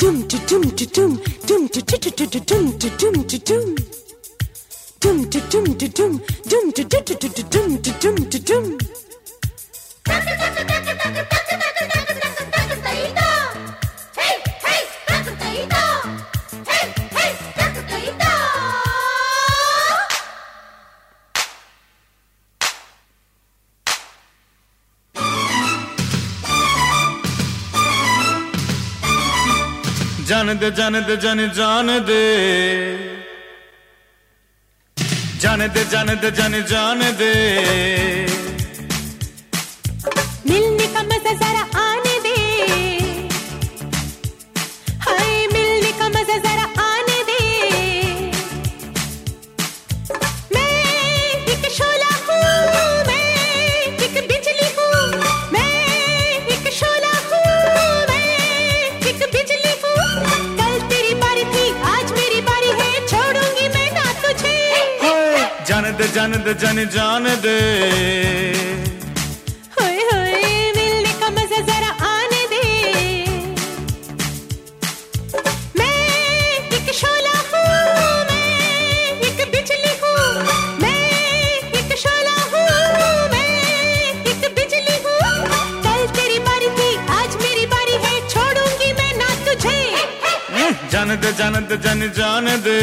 जाने दे जाने दे जाने जाने दे जाने दे जाने दे जाने जाने दे मिलने का मजा जरा आने दे, हाय मिलने का मजा जरा आने दे। मैं एक शोला हूँ, मैं एक बिजली हूँ, मैं एक शोला हूँ, मैं एक बिजली हूँ। कल तेरी बारी थी, आज मेरी बारी है, छोड़ूंगी मैं ना तुझे। जाने दे जाने दे जाने जाने दे जाने दे जाने दे जाने जाने दे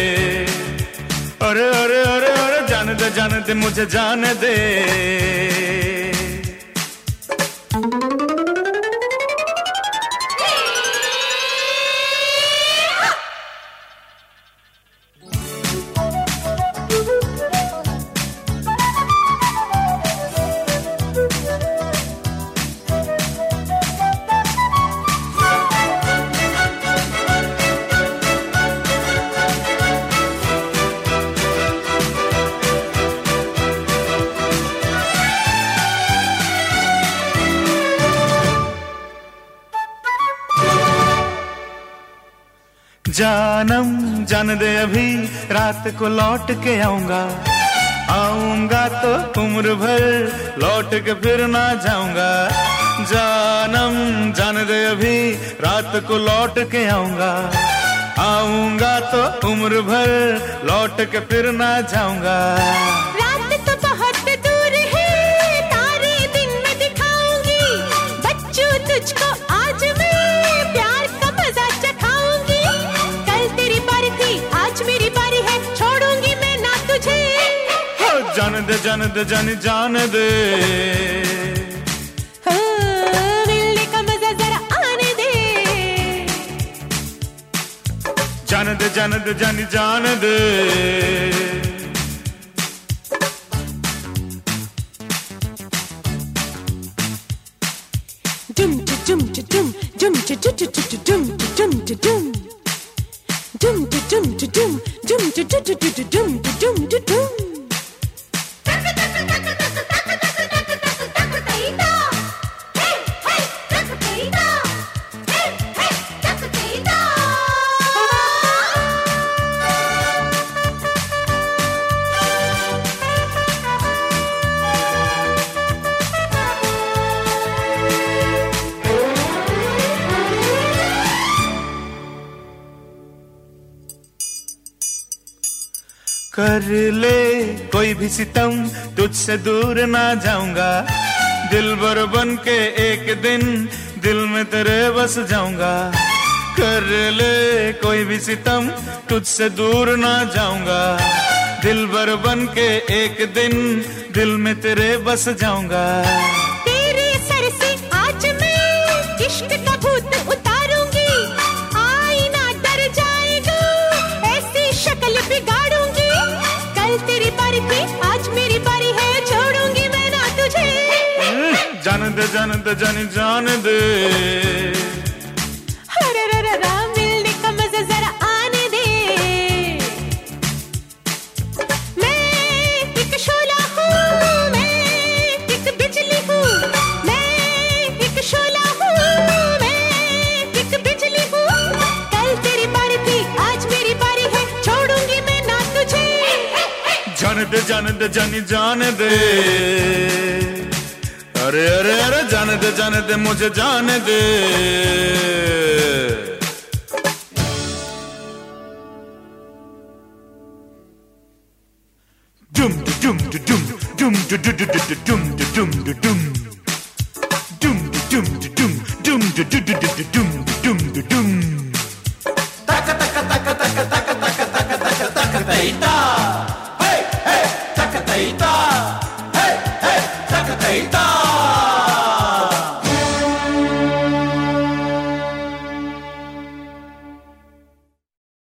अरे अरे अरे अरे जाने दे मुझे जाने दे। जानम जान दे अभी रात को लौट के आऊंगा, आऊंगा तो उम्र भर लौट के फिर ना जाऊंगा। जानम जान दे अभी रात को लौट के आऊंगा, आऊंगा तो उम्र भर लौट के फिर ना जाऊंगा। रात तो बहुत दूर है, तारे दिन में दिखाऊंगी, बच्चों तुझको आज मैं प्यार का मजा चखाऊंगी। कल तेरी बारी थी, आज मेरी बारी है, छोड़ूंगी मैं ना तुझे। जाने दे जाने दे जाने जाने दे मिलने का मजा जरा आने दे। जाने दे जाने दे जाने जाने दे dum dum dum dum dum dum dum dum dum dum dum dum. कर ले कोई भी सितम, तुझसे दूर ना जाऊंगा। दिलबर बन के एक दिन दिल में तेरे बस जाऊंगा। कर ले कोई भी सितम, तुझसे दूर ना जाऊंगा। दिलबर बन के एक दिन दिल में तेरे बस जाऊंगा। तेरे सर से आज मैं इश्क का भूत उतारूंगी, आईना डर जाएगा, ऐसी शक्ल बिगाड़ूंगी। कल तेरी बारी थी, आज मेरी बारी है, छोड़ूंगी मैं ना तुझे। जाने दे जाने दे जाने जाने दे मिलने का मजा जरा आने दे। मैं एक शोला हूँ, मैं एक बिजली हूँ, मैं एक शोला हूँ, मैं एक बिजली हूँ। कल तेरी बारी थी, आज मेरी बारी है, छोड़ूंगी मैं ना तुझे। जाने दे जाने दे जाने जाने दे अरे अरे अरे जाने दे मुझे जाने दे। Dum dum dum dum dum dum dum dum dum dum dum. Dum dum dum dum dum dum dum. Taka taka taka taka taka taka taka taka taka taka. Hey hey taka taka.